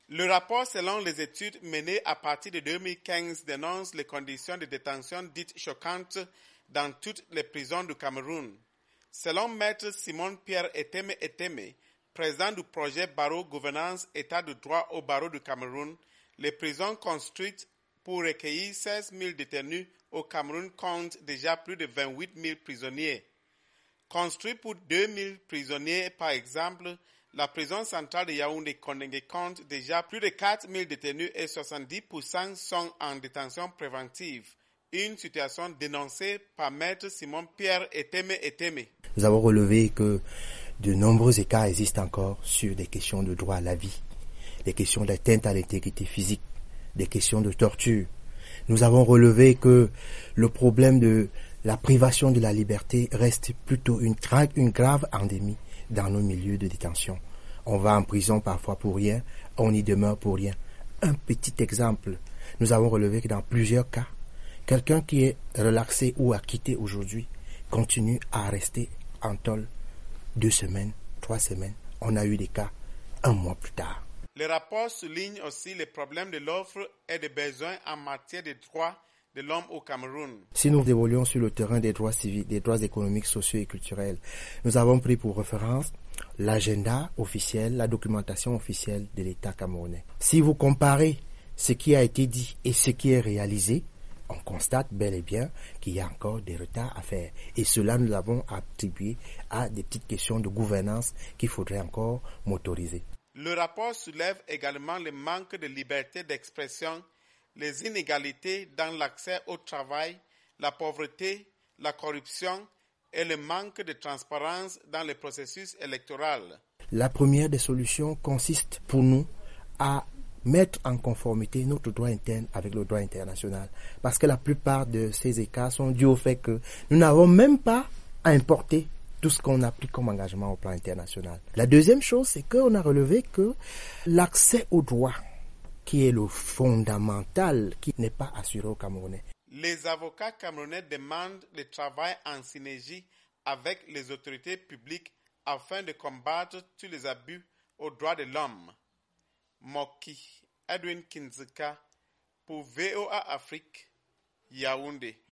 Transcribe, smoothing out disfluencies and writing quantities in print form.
Le rapport, selon les études menées à partir de 2015, dénonce les conditions de détention dites choquantes dans toutes les prisons du Cameroun. Selon Maître Simon-Pierre Eteme, président du projet Barreau Gouvernance État de droit au barreau du Cameroun, les prisons construites pour recueillir 16 000 détenus au Cameroun comptent déjà plus de 28 000 prisonniers. Construite pour 2 000 prisonniers, par exemple, la prison centrale de Yaoundé compte déjà plus de 4 000 détenus et 70% sont en détention préventive. Une situation dénoncée par Maître Simon-Pierre Eteme. Nous avons relevé que de nombreux écarts existent encore sur des questions de droit à la vie, des questions d'atteinte à l'intégrité physique, des questions de torture. Nous avons relevé que le problème de la privation de la liberté reste plutôt une grave endémie dans nos milieux de détention. On va en prison parfois pour rien, on y demeure pour rien. Un petit exemple, nous avons relevé que dans plusieurs cas, quelqu'un qui est relaxé ou acquitté aujourd'hui continue à rester en tôle 2 semaines, 3 semaines. On a eu des cas 1 mois plus tard. Le rapport souligne aussi les problèmes de l'offre et des besoins en matière de droits de l'homme au Cameroun. Si nous évoluons sur le terrain des droits civils, des droits économiques, sociaux et culturels, nous avons pris pour référence l'agenda officiel, la documentation officielle de l'État camerounais. Si vous comparez ce qui a été dit et ce qui est réalisé, on constate bel et bien qu'il y a encore des retards à faire. Et cela, nous l'avons attribué à des petites questions de gouvernance qu'il faudrait encore motoriser. Le rapport soulève également le manque de liberté d'expression, les inégalités dans l'accès au travail, la pauvreté, la corruption et le manque de transparence dans le processus électoral. La première des solutions consiste pour nous à mettre en conformité notre droit interne avec le droit international. Parce que la plupart de ces écarts sont dus au fait que nous n'avons même pas à importer tout ce qu'on a pris comme engagement au plan international. La deuxième chose, c'est qu'on a relevé que l'accès au droit, qui est le fondamental, qui n'est pas assuré aux Camerounais. Les avocats camerounais demandent le travail en synergie avec les autorités publiques afin de combattre tous les abus aux droits de l'homme. Moki Edwin Kinzeka pour VOA Afrique, Yaoundé.